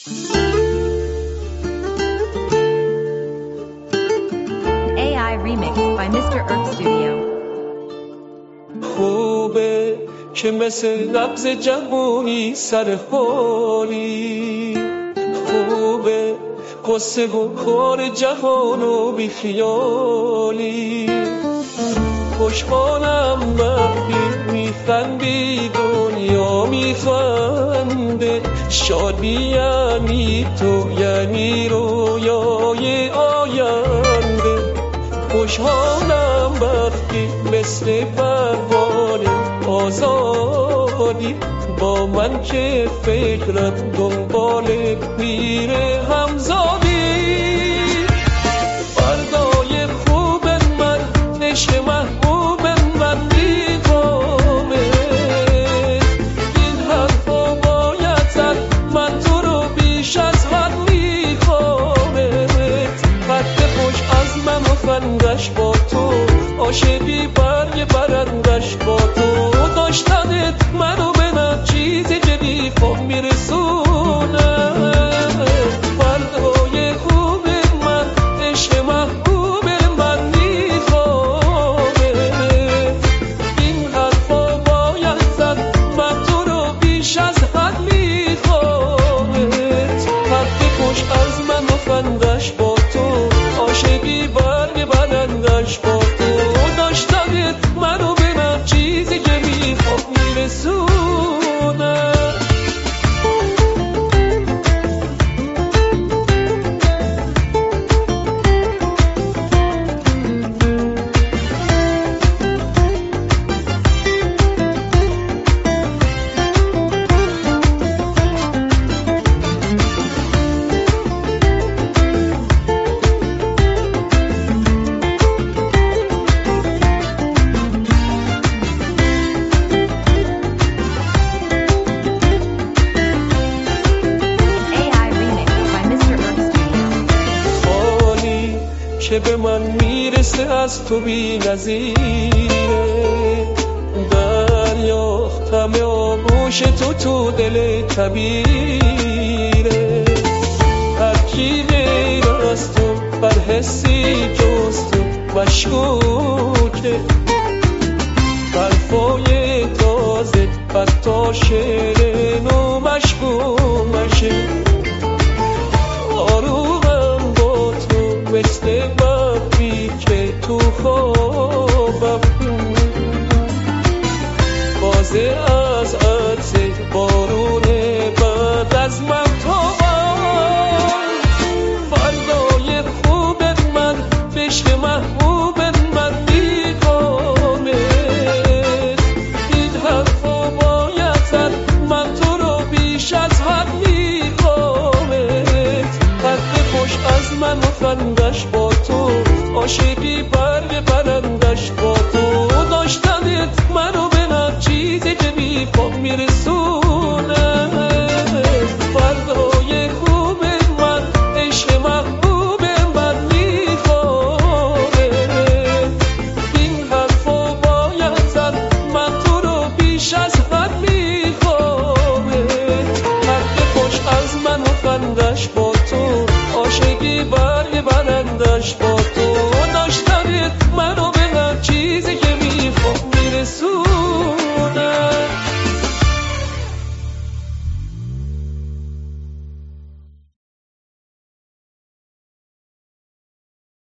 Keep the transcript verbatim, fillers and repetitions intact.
ای آی Remix by mister Erk Studio. خوبه که مثل نبض جوونی سر حالی، خوبه قصه و کار جهان و بیخیالی. خوشحالم وقتی میخندی دنیا میخنده، شادی یعنی تو یعنی رویای آینده. خوشحالم وقتی مثل پروانه آزادی، با من که فکرم دنبال میره همزادی. فردای خوب من، عشق محبوب من میخوامه، این حرفا باید زد، من تو رو بیش از حد میخوامه. خط خوش از من و فندش با تو، عاشقی برگ برندش با تو. داشتنت منو به نه چیز جدی خواب میرسونه. فردای خوب من، عشق محبوب من میخوامه، این حرفا باید زد، من تو رو بیش از حد میخوامه. خط خوش از من و فندش با تو، عاشقی برگ برندش با تو. داشتنت منو به نه چیزی که میخوام میرسونه. که به من میرسه از تو بی نظیره. دریافتم آغوش تو تو دل کبیره. هر کی غیر از تو بر حسی جز تو مشکوکه. حرفای تازه حتی شعر نو مشکومشه. آروغم با تو مثل وقتی که تو خوابم، بازه از عکس بارون بعد از من تابم. فردای خوب من، عشق محبوب من میخوامه، این حرفا باید زد، من تو رو بیش از حد میخوامه. خط خوش از من و فندش با تو، عاشقی برگ برندش با تو. داشتنت منو به نه چیزی که میخوام میرسون.